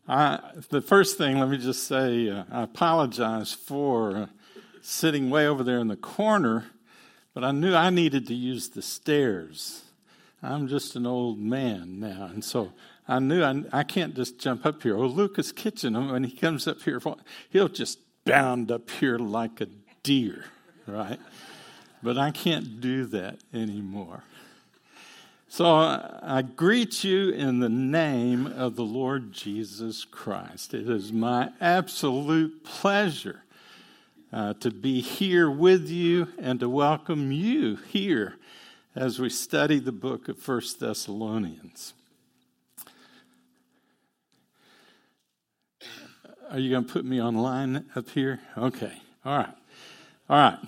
The first thing, let me just say, I apologize for sitting way over there in the corner, but I knew I needed to use the stairs. I'm just an old man now, and so I knew I can't just jump up here. Oh, Lucas Kitchen, when he comes up here, he'll just bound up here like a deer, right? But I can't do that anymore. So I greet you in the name of the Lord Jesus Christ. It is my absolute pleasure to be here with you and to welcome you here as we study the book of 1 Thessalonians. Are you going to put me online up here? Okay. All right.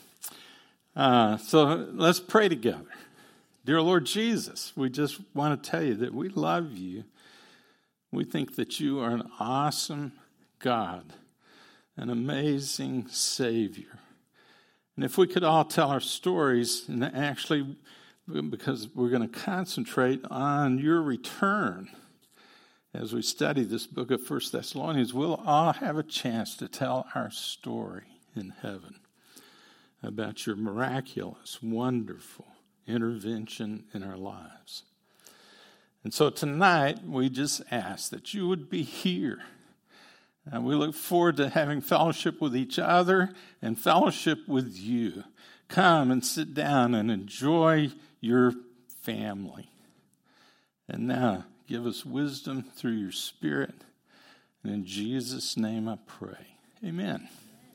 So let's pray together. Dear Lord Jesus, we just want to tell you that we love you. We think that you are an awesome God, an amazing Savior. And if we could all tell our stories, and actually, because we're going to concentrate on your return as we study this book of 1 Thessalonians, we'll all have a chance to tell our story in heaven about your miraculous, wonderful intervention in our lives. And so tonight, we just ask that you would be here. And we look forward to having fellowship with each other and fellowship with you. Come and sit down and enjoy your family. And now, give us wisdom through your Spirit. And in Jesus' name I pray. Amen.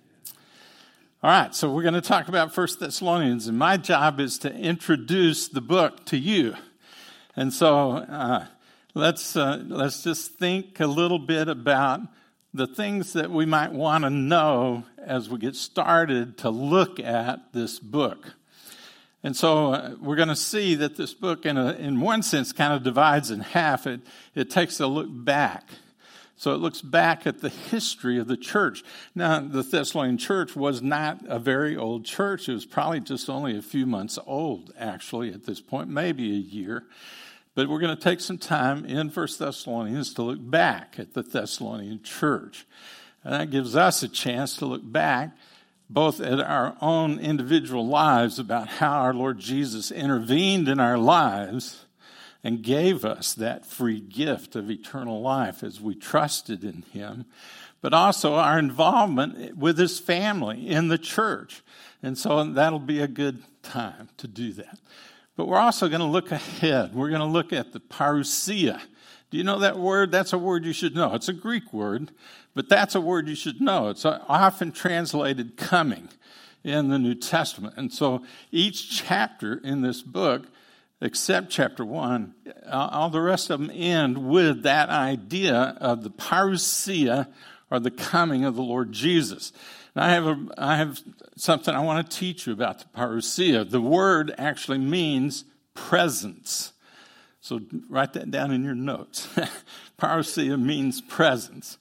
All right, so we're going to talk about 1 Thessalonians, and my job is to introduce the book to you. And so let's just think a little bit about the things that we might want to know as we get started to look at this book. And so we're going to see that this book, in one sense, kind of divides in half. It takes a look back. So it looks back at the history of the church. Now, the Thessalonian church was not a very old church. It was probably just only a few months old, actually, at this point, maybe a year. But we're going to take some time in 1 Thessalonians to look back at the Thessalonian church. And that gives us a chance to look back both at our own individual lives about how our Lord Jesus intervened in our lives and gave us that free gift of eternal life as we trusted in him, but also our involvement with his family in the church. And so that'll be a good time to do that. But we're also going to look ahead. We're going to look at the parousia. Do you know that word? That's a word you should know. It's a Greek word, but that's a word you should know. It's often translated coming in the New Testament. And so each chapter in this book, except chapter 1, all the rest of them end with that idea of the parousia, or the coming of the Lord Jesus. And I have something I want to teach you about the parousia. The word actually means presence. So write that down in your notes. Parousia means presence.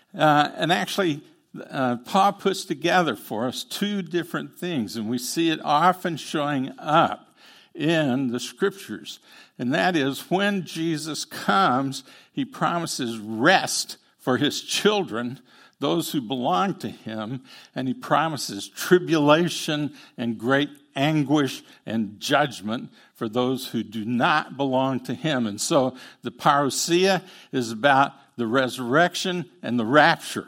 And actually, Paul puts together for us two different things, and we see it often showing up in the scriptures. And that is, when Jesus comes, he promises rest for his children, those who belong to him, and he promises tribulation and great anguish and judgment for those who do not belong to him. And so the parousia is about the resurrection and the rapture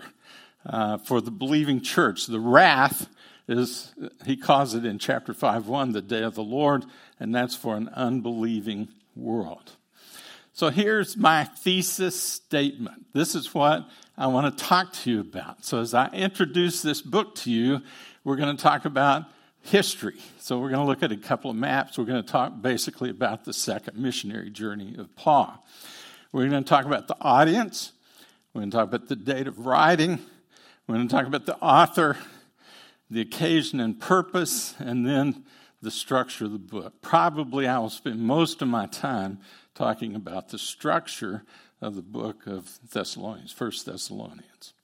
for the believing church. The wrath is, he calls it in chapter 5:1, the day of the Lord, and that's for an unbelieving world. So here's my thesis statement. This is what I want to talk to you about. So as I introduce this book to you, we're going to talk about history. So we're going to look at a couple of maps. We're going to talk basically about the second missionary journey of Paul. We're going to talk about the audience. We're going to talk about the date of writing. We're going to talk about the author, the occasion and purpose, and then the structure of the book. Probably I will spend most of my time talking about the structure of the book of Thessalonians, 1 Thessalonians.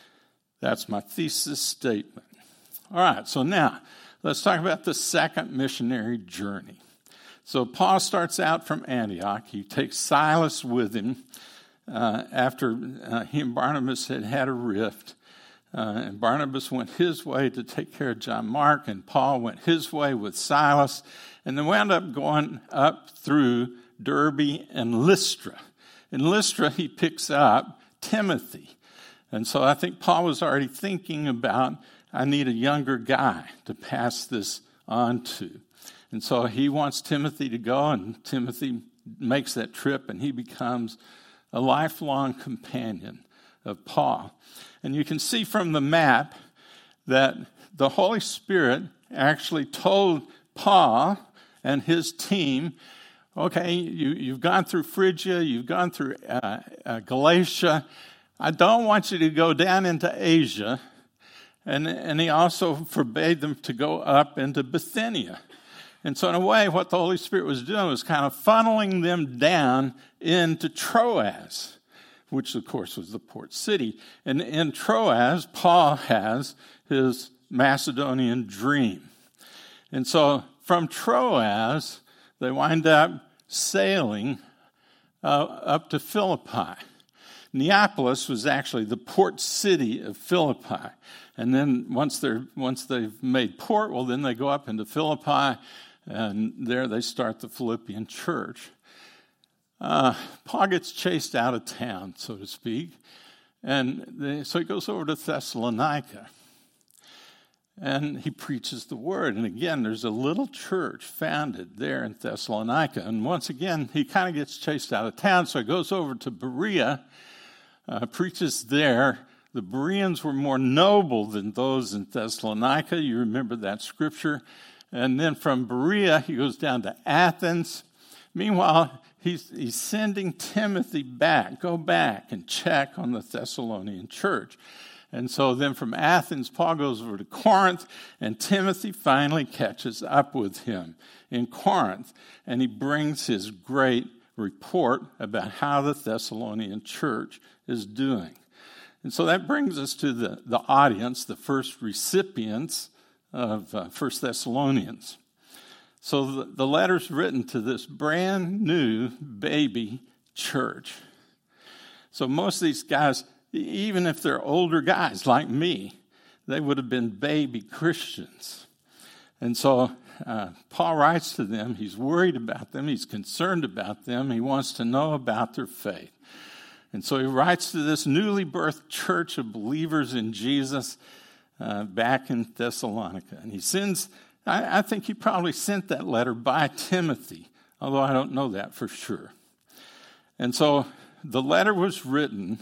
That's my thesis statement. All right, so now let's talk about the second missionary journey. So Paul starts out from Antioch. He takes Silas with him. after he and Barnabas had a rift. And Barnabas went his way to take care of John Mark, and Paul went his way with Silas, and they wound up going up through Derbe and Lystra. In Lystra, he picks up Timothy. And so I think Paul was already thinking about, I need a younger guy to pass this on to. And so he wants Timothy to go, and Timothy makes that trip, and he becomes a lifelong companion of Paul. And you can see from the map that the Holy Spirit actually told Paul and his team, okay, you've gone through Phrygia, you've gone through Galatia. I don't want you to go down into Asia. And he also forbade them to go up into Bithynia. And so in a way, what the Holy Spirit was doing was kind of funneling them down into Troas, which of course was the port city. And in Troas, Paul has his Macedonian dream. And so from Troas, they wind up sailing up to Philippi. Neapolis was actually the port city of Philippi. And then once they've made port, well, then they go up into Philippi, and there they start the Philippian church. Paul gets chased out of town, so to speak, and so he goes over to Thessalonica, and he preaches the word. And again, there's a little church founded there in Thessalonica, and once again, he kind of gets chased out of town, so he goes over to Berea, preaches there. The Bereans were more noble than those in Thessalonica. You remember that scripture. And then from Berea, he goes down to Athens. Meanwhile, he's sending Timothy back. Go back and check on the Thessalonian church. And so then from Athens, Paul goes over to Corinth, and Timothy finally catches up with him in Corinth. And he brings his great report about how the Thessalonian church is doing. And so that brings us to the audience, the first recipients of 1 Thessalonians. So the letter's written to this brand new baby church. So most of these guys, even if they're older guys like me, they would have been baby Christians. And so Paul writes to them. He's worried about them. He's concerned about them. He wants to know about their faith. And so he writes to this newly birthed church of believers in Jesus back in Thessalonica. And he sends, I think he probably sent that letter by Timothy, although I don't know that for sure. And so the letter was written.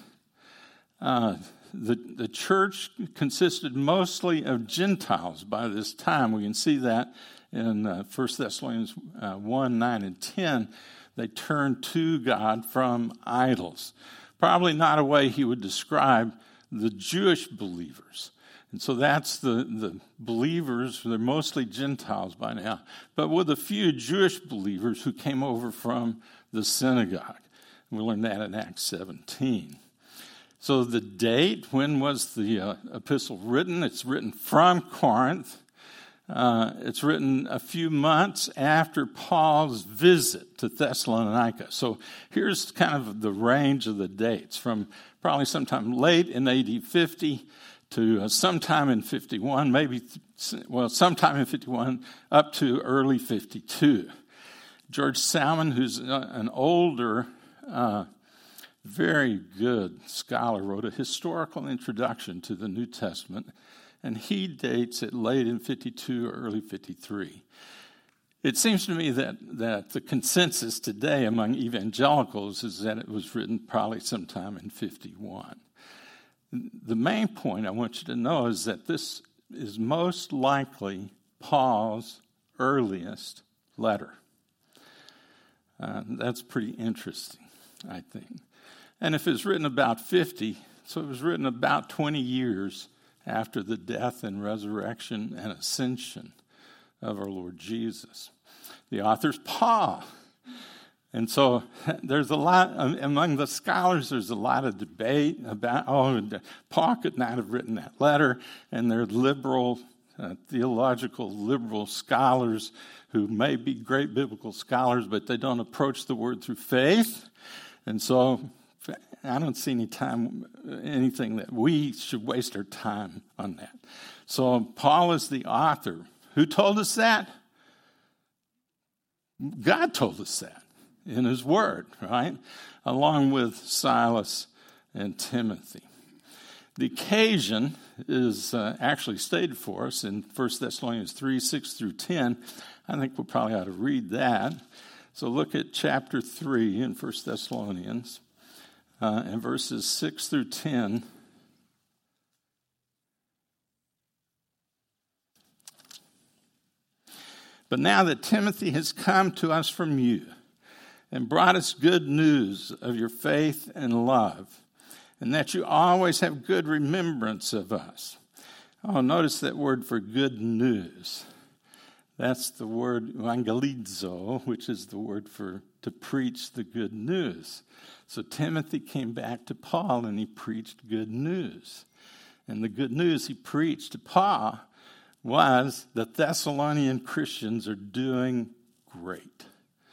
The church consisted mostly of Gentiles by this time. We can see that in 1 Thessalonians 1, 9, and 10. They turned to God from idols. Probably not a way he would describe the Jewish believers. And so that's the believers. They're mostly Gentiles by now, but with a few Jewish believers who came over from the synagogue. We learned that in Acts 17. So the date, when was the epistle written? It's written from Corinth. It's written a few months after Paul's visit to Thessalonica. So here's kind of the range of the dates, from probably sometime late in AD 50 to sometime in 51, sometime in 51 up to early 52. George Salmon, who's an older, very good scholar, wrote a historical introduction to the New Testament, and he dates it late in 52 or early 53. It seems to me that the consensus today among evangelicals is that it was written probably sometime in 51. The main point I want you to know is that this is most likely Paul's earliest letter. That's pretty interesting, I think. And if it's written about 50, so it was written about 20 years after the death and resurrection and ascension of our Lord Jesus. The author's Paul. And so there's a lot, among the scholars, there's a lot of debate about, Paul could not have written that letter, and they're liberal, theological liberal scholars who may be great biblical scholars, but they don't approach the word through faith. And so I don't see anything that we should waste our time on that. So Paul is the author. Who told us that? God told us that in his word, right? Along with Silas and Timothy. The occasion is actually stated for us in 1 Thessalonians 3, 6 through 10. I think we probably ought to read that. So look at chapter 3 in 1 Thessalonians and verses 6 through 10. But now that Timothy has come to us from you and brought us good news of your faith and love, and that you always have good remembrance of us. Oh, notice that word for good news. That's the word evangelizo, which is the word for to preach the good news. So Timothy came back to Paul and he preached good news. And the good news he preached to Paul was the Thessalonian Christians are doing great.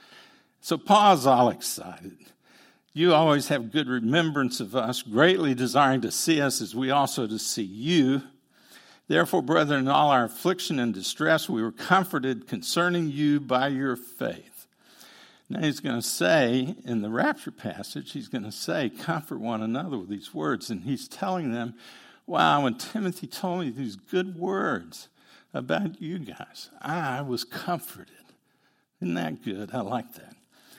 So Paul's all excited. You always have good remembrance of us, greatly desiring to see us as we also to see you. Therefore, brethren, in all our affliction and distress, we were comforted concerning you by your faith. Now he's going to say, in the rapture passage, he's going to say, comfort one another with these words. And he's telling them, wow, when Timothy told me these good words about you guys, I was comforted. Isn't that good? I like that.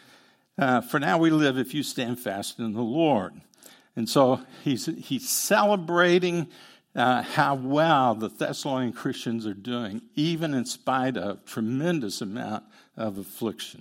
For now we live if you stand fast in the Lord. And so he's celebrating how well the Thessalonian Christians are doing, even in spite of tremendous amount of affliction.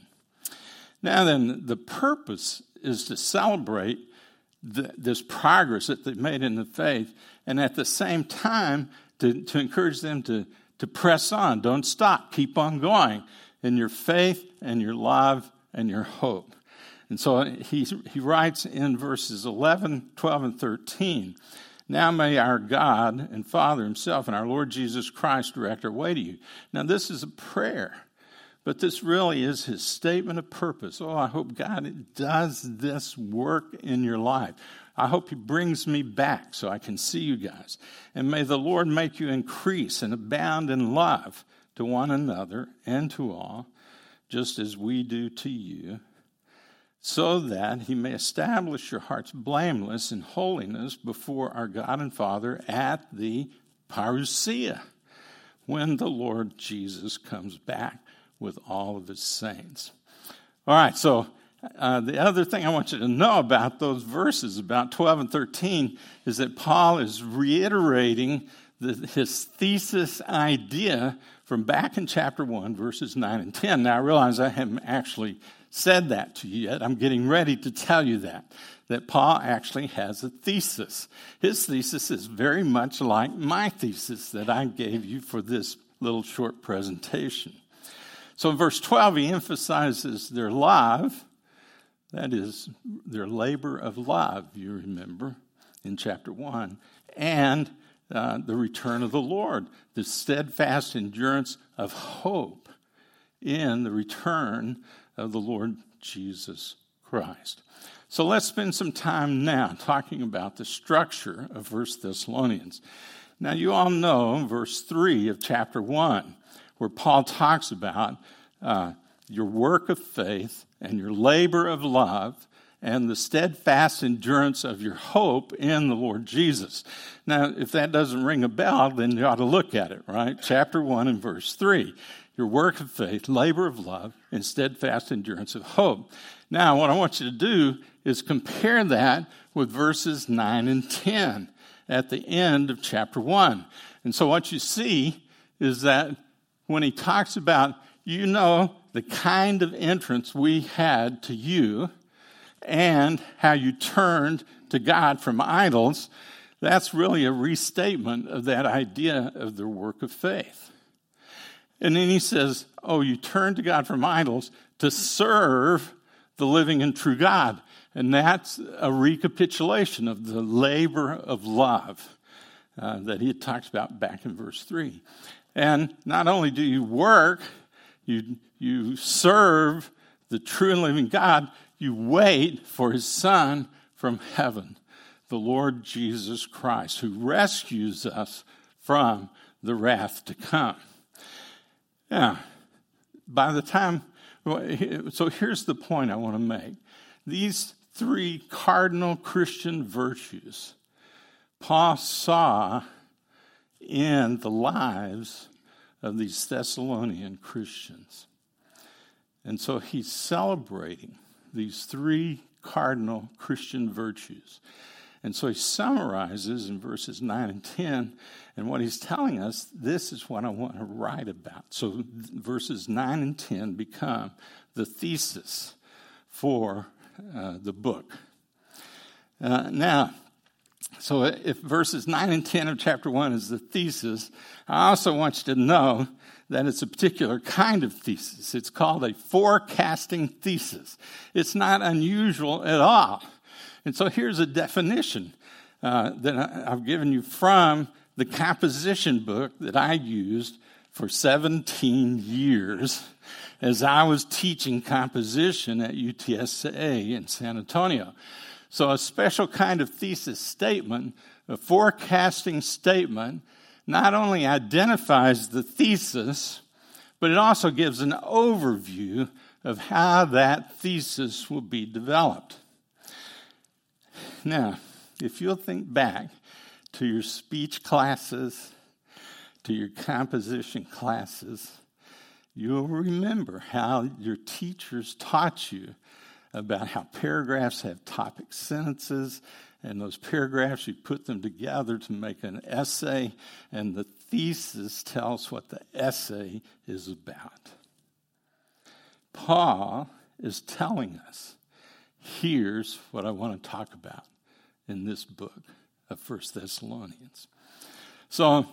Now then, the purpose is to celebrate this progress that they've made in the faith, and at the same time to encourage them to press on. Don't stop. Keep on going in your faith and your love and your hope. And so he writes in verses 11, 12, and 13, now may our God and Father himself and our Lord Jesus Christ direct our way to you. Now this is a prayer, but this really is his statement of purpose. Oh, I hope God does this work in your life. I hope he brings me back so I can see you guys. And may the Lord make you increase and abound in love to one another and to all, just as we do to you, so that he may establish your hearts blameless in holiness before our God and Father at the parousia, when the Lord Jesus comes back with all of his saints. All right, so the other thing I want you to know about those verses, about 12 and 13, is that Paul is reiterating his thesis idea from back in chapter 1, verses 9 and 10. Now, I realize I haven't actually said that to you yet. I'm getting ready to tell you that Paul actually has a thesis. His thesis is very much like my thesis that I gave you for this little short presentation. So in verse 12, he emphasizes their love, that is, their labor of love, you remember, in chapter 1, and the return of the Lord, the steadfast endurance of hope in the return of the Lord Jesus Christ. So let's spend some time now talking about the structure of 1 Thessalonians. Now you all know verse 3 of chapter 1, where Paul talks about your work of faith and your labor of love and the steadfast endurance of your hope in the Lord Jesus. Now, if that doesn't ring a bell, then you ought to look at it, right? Chapter 1 and verse 3. Your work of faith, labor of love, and steadfast endurance of hope. Now, what I want you to do is compare that with verses 9 and 10 at the end of chapter 1. And so what you see is that when he talks about, you know, the kind of entrance we had to you and how you turned to God from idols, that's really a restatement of that idea of their work of faith. And then he says, oh, you turned to God from idols to serve the living and true God. And that's a recapitulation of the labor of love that he had talked about back in verse 3. And not only do you work, you serve the true and living God, you wait for his Son from heaven, the Lord Jesus Christ, who rescues us from the wrath to come. Now, by the time, so here's the point I want to make. These three cardinal Christian virtues Paul saw in the lives of these Thessalonian Christians. And so he's celebrating these three cardinal Christian virtues. And so he summarizes in verses 9 and 10, and what he's telling us, this is what I want to write about. So verses 9 and 10 become the thesis for the book. So if verses 9 and 10 of chapter 1 is the thesis, I also want you to know that it's a particular kind of thesis. It's called a forecasting thesis. It's not unusual at all. And so here's a definition that I've given you from the composition book that I used for 17 years as I was teaching composition at UTSA in San Antonio. So a special kind of thesis statement, a forecasting statement, not only identifies the thesis, but it also gives an overview of how that thesis will be developed. Now, if you'll think back to your speech classes, to your composition classes, you'll remember how your teachers taught you about how paragraphs have topic sentences, and those paragraphs, you put them together to make an essay, and the thesis tells what the essay is about. Paul is telling us, here's what I want to talk about in this book of 1 Thessalonians. So,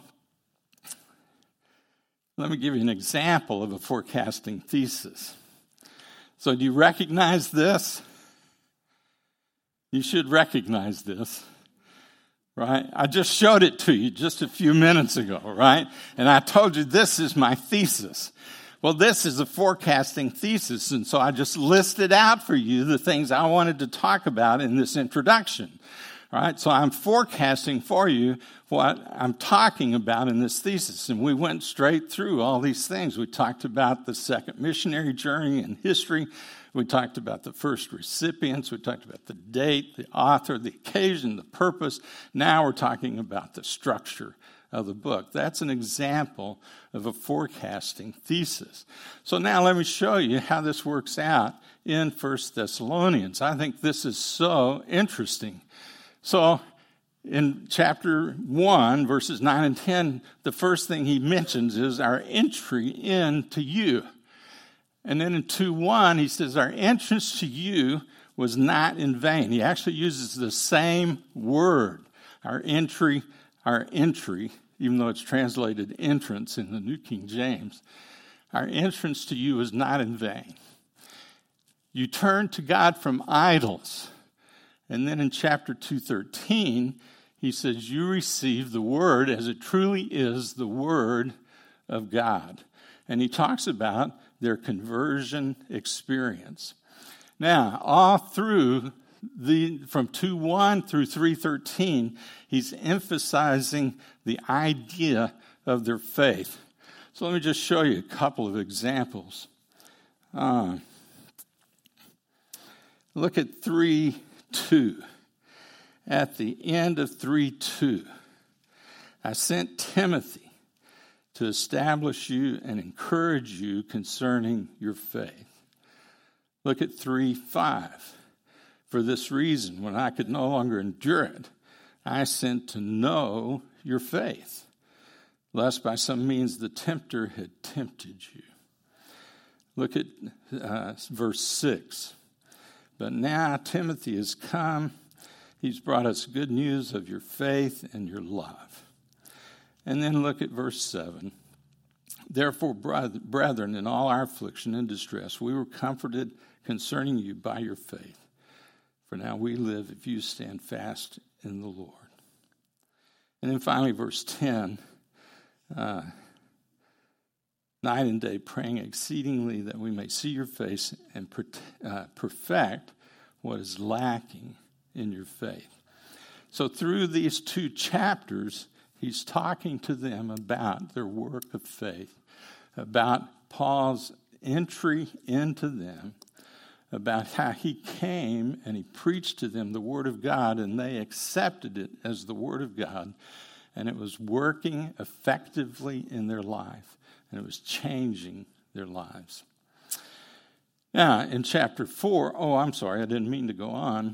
let me give you an example of a forecasting thesis. So do you recognize this? You should recognize this, right? I just showed it to you just a few minutes ago, right? And I told you this is my thesis. Well, this is a forecasting thesis, and so I just listed out for you the things I wanted to talk about in this introduction. All right, so I'm forecasting for you what I'm talking about in this thesis. And we went straight through all these things. We talked about the second missionary journey in history. We talked about the first recipients. We talked about the date, the author, the occasion, the purpose. Now we're talking about the structure of the book. That's an example of a forecasting thesis. So now let me show you how this works out in 1 Thessalonians. I think this is so interesting. So in chapter 1, verses 9 and 10, the first thing he mentions is our entry into you. And then in 2:1, he says our entrance to you was not in vain. He actually uses the same word, our entry, even though it's translated entrance in the New King James. Our entrance to you is not in vain. You turned to God from idols. And then in chapter 2:13, he says, you receive the word as it truly is the word of God. And he talks about their conversion experience. Now, all through from 2:1 through 3:13, he's emphasizing the idea of their faith. So let me just show you a couple of examples. Look at 3:2. At the end of 3:2, I sent Timothy to establish you and encourage you concerning your faith. Look at 3:5. For this reason, when I could no longer endure it, I sent to know your faith, lest by some means the tempter had tempted you. Look at verse 6. But now Timothy has come. He's brought us good news of your faith and your love. And then look at verse 7. Therefore, brethren, in all our affliction and distress, we were comforted concerning you by your faith. For now we live if you stand fast in the Lord. And then finally, verse 10. Night and day praying exceedingly that we may see your face and perfect what is lacking in your faith. So through these 2 chapters, he's talking to them about their work of faith, about Paul's entry into them, about how he came and he preached to them the Word of God, and they accepted it as the Word of God, and it was working effectively in their life, and it was changing their lives. Now, in chapter 4, I didn't mean to go on.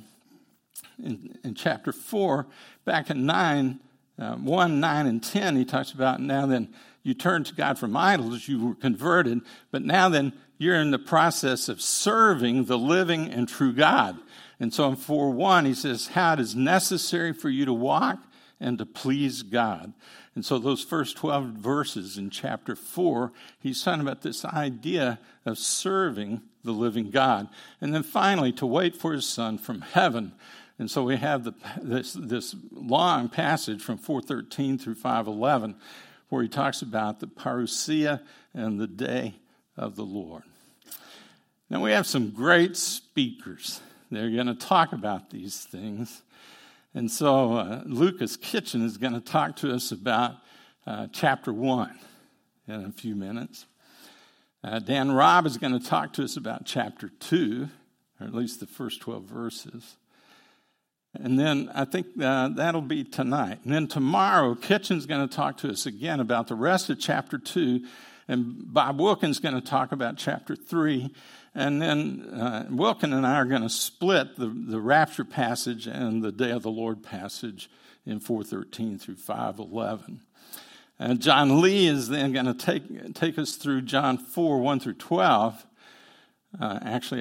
In chapter 4, back in 1, 9, and 10, he talks about, now then, you turned to God from idols, you were converted, but now then, you're in the process of serving the living and true God. And so in 4:1, he says, how it is necessary for you to walk and to please God. And so those first 12 verses in chapter 4, he's talking about this idea of serving the living God. And then finally, to wait for his Son from heaven. And so we have this long passage from 4:13 through 5:11, where he talks about the parousia and the day of the Lord. Now we have some great speakers. They're going to talk about these things. And so Lucas Kitchen is going to talk to us about chapter 1 in a few minutes. Dan Robb is going to talk to us about chapter 2, or at least the first 12 verses. And then I think that'll be tonight. And then tomorrow, Kitchen's going to talk to us again about the rest of chapter 2. And Bob Wilkins is going to talk about chapter 3. And then Wilkin and I are going to split the rapture passage and the day of the Lord passage in 4:13 through 5:11. And John Lee is then going to take us through John 4, 1 through 12. Actually,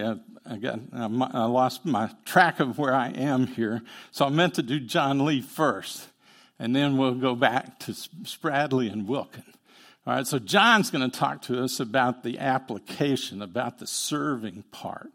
I lost my track of where I am here, so I meant to do John Lee first, and then we'll go back to Spradley and Wilkin. All right, so John's going to talk to us about the application, about the serving part,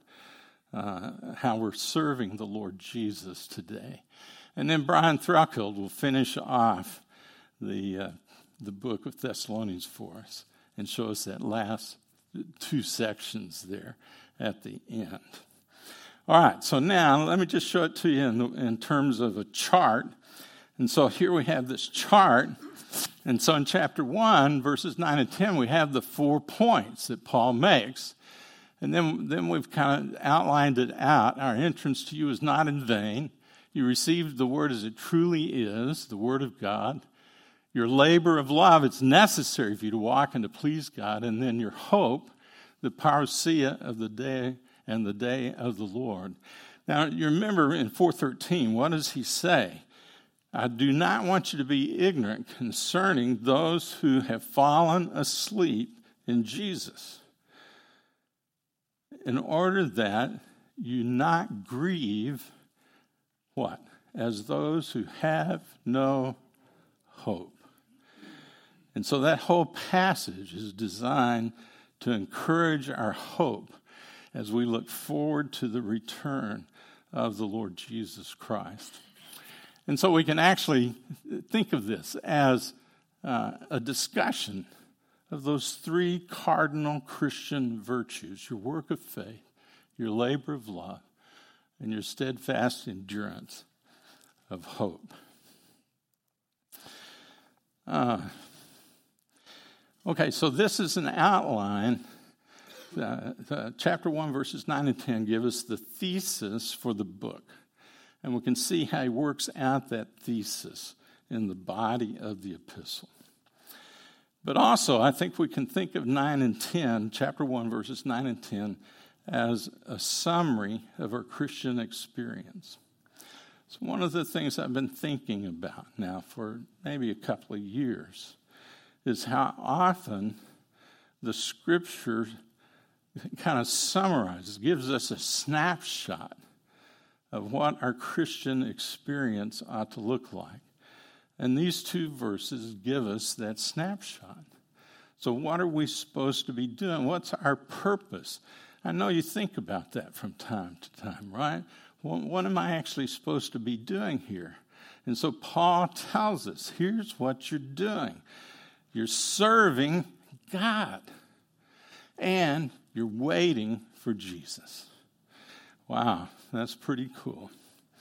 how we're serving the Lord Jesus today. And then Brian Thruckhill will finish off the book of Thessalonians for us and show us that last 2 sections there at the end. All right, so now let me just show it to you in terms of a chart. And so here we have this chart. And so in chapter 1, verses 9 and 10, we have the 4 points that Paul makes. And then we've kind of outlined it out. Our entrance to you is not in vain. You received the word as it truly is, the word of God. Your labor of love, it's necessary for you to walk and to please God. And then your hope, the parousia of the day and the day of the Lord. Now, you remember in 4:13, what does he say? I do not want you to be ignorant concerning those who have fallen asleep in Jesus, in order that you not grieve, what? As those who have no hope. And so that whole passage is designed to encourage our hope as we look forward to the return of the Lord Jesus Christ. And so we can actually think of this as a discussion of those 3 cardinal Christian virtues: your work of faith, your labor of love, and your steadfast endurance of hope. Okay, so this is an outline. Chapter 1, verses 9 and 10 give us the thesis for the book. And we can see how he works out that thesis in the body of the epistle. But also, I think we can think of 9 and 10, chapter 1, verses 9 and 10, as a summary of our Christian experience. So one of the things I've been thinking about now for maybe a couple of years is how often the Scripture kind of summarizes, gives us a snapshot of what our Christian experience ought to look like. And these 2 verses give us that snapshot. So what are we supposed to be doing? What's our purpose? I know you think about that from time to time, right? What am I actually supposed to be doing here? And so Paul tells us, here's what you're doing. You're serving God. And you're waiting for Jesus. Wow, that's pretty cool.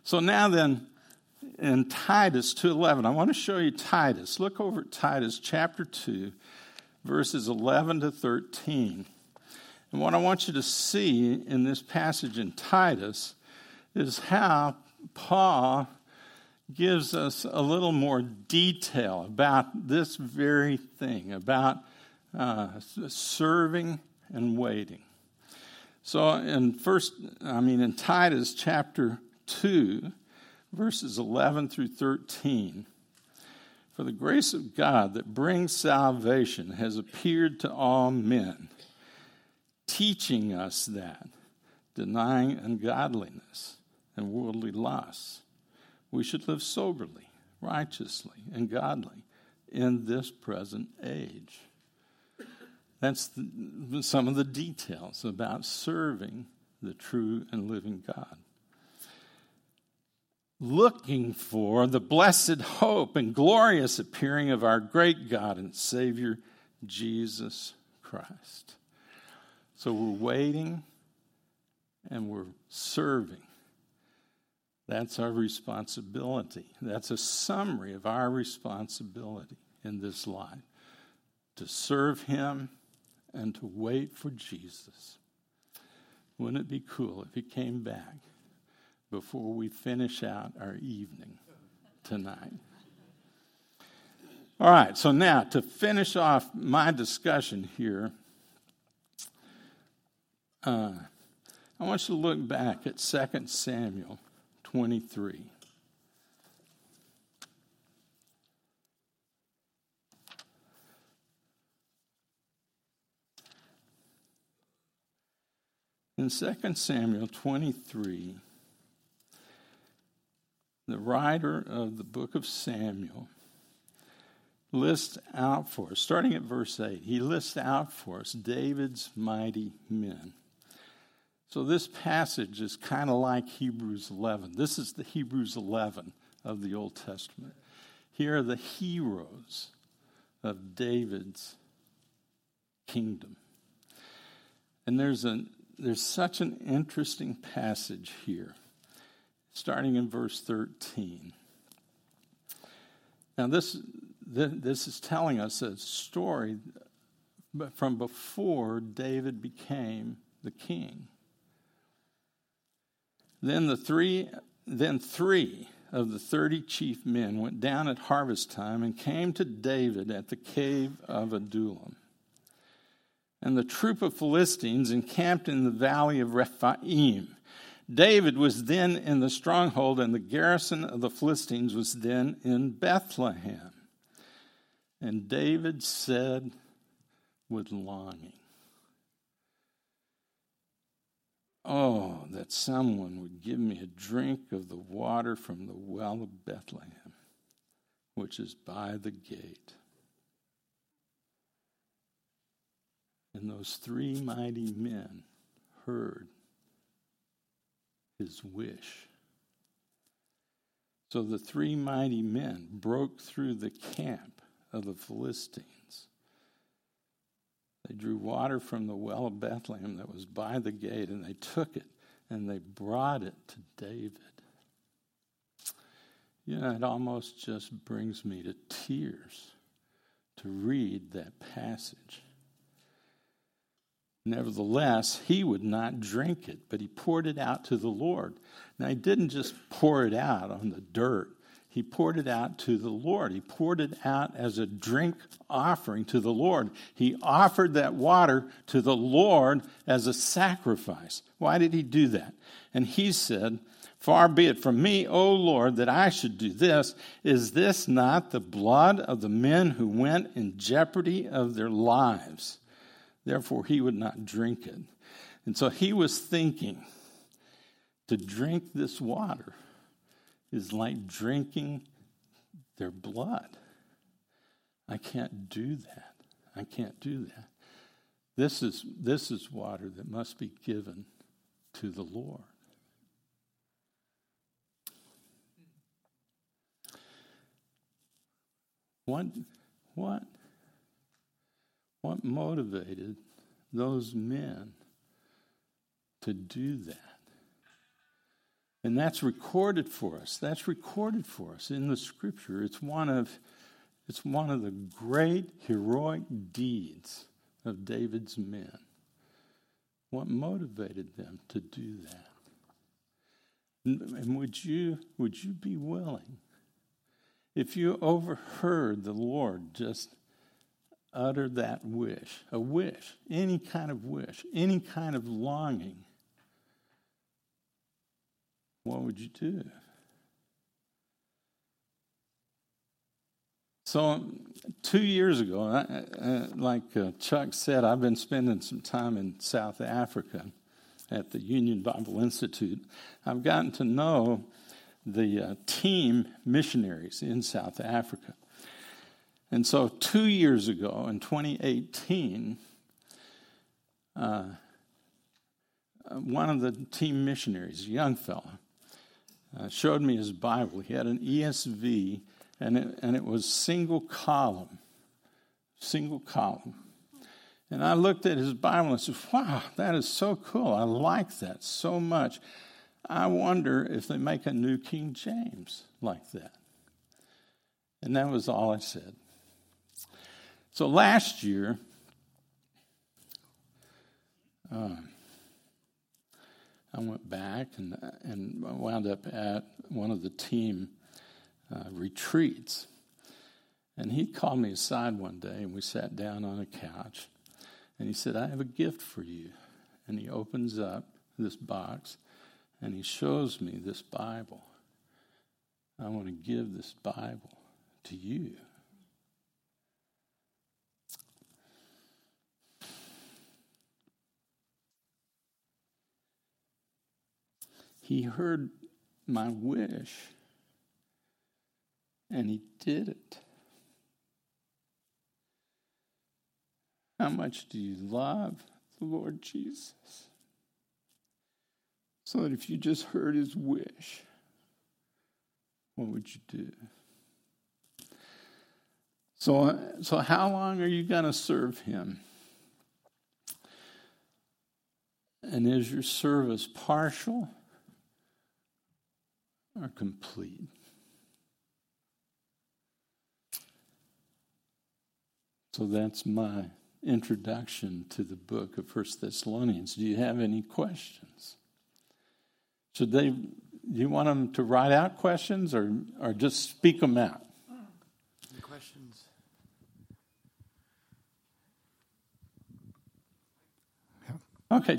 So now then, in Titus 2:11, I want to show you Titus. Look over at Titus chapter 2, verses 11 to 13. And what I want you to see in this passage in Titus is how Paul gives us a little more detail about this very thing, about serving and waiting. So in Titus chapter 2, verses 11 through 13, for the grace of God that brings salvation has appeared to all men, teaching us that, denying ungodliness and worldly lusts, we should live soberly, righteously, and godly in this present age. That's some of the details about serving the true and living God. Looking for the blessed hope and glorious appearing of our great God and Savior, Jesus Christ. So we're waiting and we're serving. That's our responsibility. That's a summary of our responsibility in this life. To serve Him and to wait for Jesus. Wouldn't it be cool if He came back before we finish out our evening tonight? All right, so now to finish off my discussion here, I want you to look back at 2 Samuel 23. In 2 Samuel 23, the writer of the book of Samuel lists out for us, starting at verse 8, he lists out for us David's mighty men. So this passage is kind of like Hebrews 11. This is the Hebrews 11 of the Old Testament. Here are the heroes of David's kingdom. And there's such an interesting passage here, starting in verse 13. Now this is telling us a story from before David became the king. Then three of the 30 chief men went down at harvest time and came to David at the cave of Adullam. And the troop of Philistines encamped in the valley of Rephaim. David was then in the stronghold, and the garrison of the Philistines was then in Bethlehem. And David said with longing, "Oh, that someone would give me a drink of the water from the well of Bethlehem, which is by the gate." And those three mighty men heard his wish. So the three mighty men broke through the camp of the Philistines. They drew water from the well of Bethlehem that was by the gate, and they took it and they brought it to David. You know, it almost just brings me to tears to read that passage. Nevertheless, he would not drink it, but he poured it out to the Lord. Now, he didn't just pour it out on the dirt. He poured it out to the Lord. He poured it out as a drink offering to the Lord. He offered that water to the Lord as a sacrifice. Why did he do that? And he said, "Far be it from me, O Lord, that I should do this. Is this not the blood of the men who went in jeopardy of their lives?" Therefore, he would not drink it. And so he was thinking, to drink this water is like drinking their blood. I can't do that. I can't do that. This is water that must be given to the Lord. What motivated those men to do that? And that's recorded for us. That's recorded for us in the Scripture. It's one of the great heroic deeds of David's men. What motivated them to do that? And would you be willing, if you overheard the Lord just utter that wish, a wish, any kind of wish, any kind of longing, what would you do? So 2 years ago, like Chuck said, I've been spending some time in South Africa at the Union Bible Institute. I've gotten to know the team missionaries in South Africa. And so 2 years ago, in 2018, one of the team missionaries, a young fellow, showed me his Bible. He had an ESV, and it was single column. And I looked at his Bible and said, wow, that is so cool. I like that so much. I wonder if they make a New King James like that. And that was all I said. So last year, I went back and wound up at one of the team retreats. And he called me aside one day, and we sat down on a couch. And he said, I have a gift for you. And he opens up this box, and he shows me this Bible. I want to give this Bible to you. He heard my wish, and he did it. How much do you love the Lord Jesus? So that if you just heard his wish, what would you do? So how long are you going to serve him? And is your service partial or complete? So that's my introduction to the book of 1 Thessalonians. Do you have any questions? Do you want them to write out questions or just speak them out? Any questions? Okay.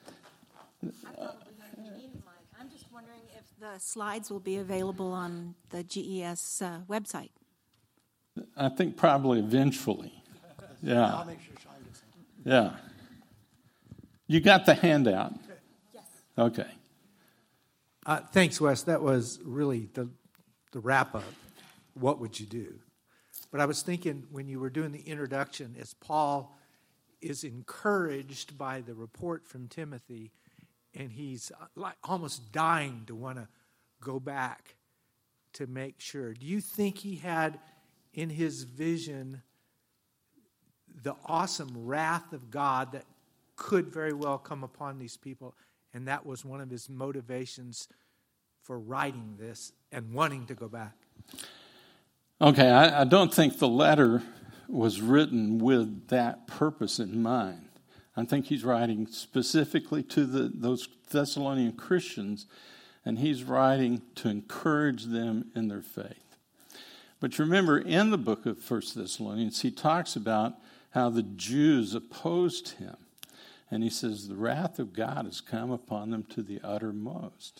I'm just wondering if the slides will be available on the GES website. I think probably eventually. Yeah. I'll make sure Sean gets it. Yeah. You got the handout? Yes. Okay. Thanks, Wes. That was really the wrap-up. What would you do? But I was thinking when you were doing the introduction, as Paul is encouraged by the report from Timothy, and he's like almost dying to want to go back to make sure. Do you think he had in his vision the awesome wrath of God that could very well come upon these people, and that was one of his motivations for writing this and wanting to go back? Okay, I don't think the letter was written with that purpose in mind. I think he's writing specifically to those Thessalonian Christians, and he's writing to encourage them in their faith. But remember, in the book of 1 Thessalonians, he talks about how the Jews opposed him. And he says, the wrath of God has come upon them to the uttermost.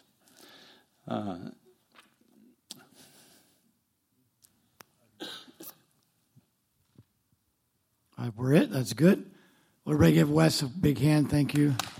We're it. That's good. Well, everybody give Wes a big hand. Thank you.